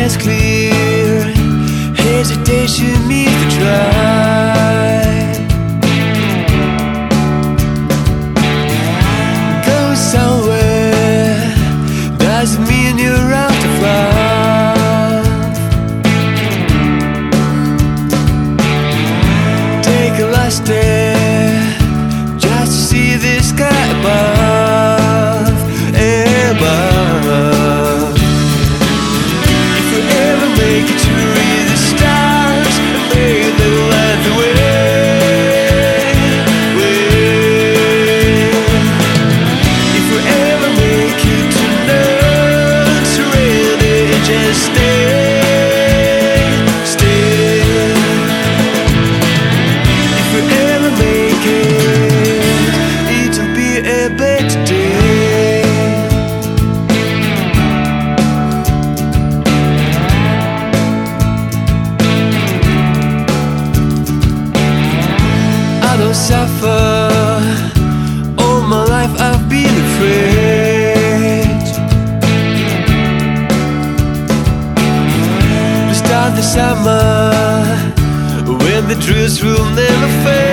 is clear. Hesitation means the drive. Go somewhere doesn't mean you're out of love. Take a last step just to see the sky above, above. If you ever make it to read the stars, may they light the way, way. If you ever make it to not surrender, just stay, stay. If you ever make it, it'll be a better day. I don't suffer. All my life I've been afraid. The start the summer when the truth will never fade.